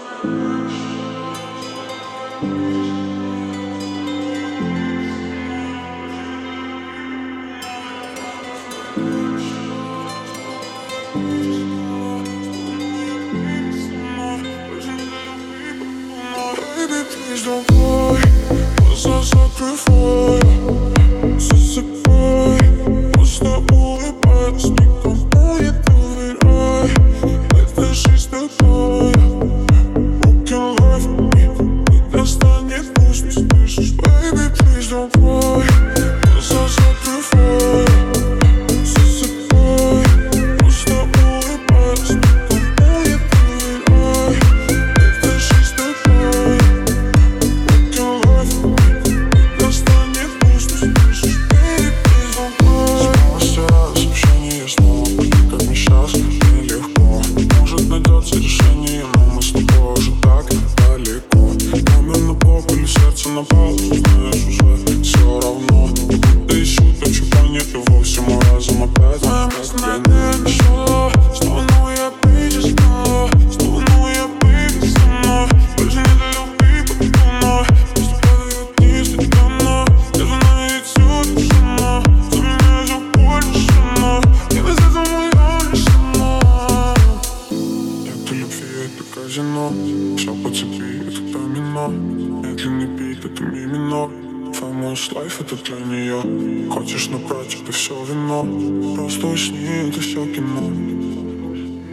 Baby, please don't go. Глаза закрывай, засыпай. Просто улыбайся, никому не доверяй. Эта жизнь такая, broken life for me. Когда станет грустно, слышишь? Baby, please don't go. Глаза закрывай, засыпай. Просто улыбайся, никому не доверяй. Эта жизнь такая, broken life for me. Когда станет грустно, слышишь? Baby, please don't go. Снова стираю сообщения, снова пути, как мне сейчас нелегко. Может найдется решение, но мы с тобой уже так далеко. Номер на блок или сердце на паузу, знаешь, уже все равно. Будто ищу точку планеты, вовсе мой разум опять. Моя мысль на небе шла, снова я ближе снова. Снова я ближе со мной. Больше не до любви под луной. Просто падают вниз, ты темно. Даже на этюд тишина. За меня еще больше шина. И без этого моя решена. Нет любви, это казино. Все по цепи, это домино. Медленный бит, это ми минор. Famous life, это для нее. Хочешь набрать, это все вино. Просто усни, это все кино.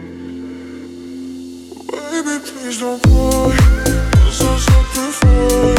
Baby, please don't go. Глаза закрывай.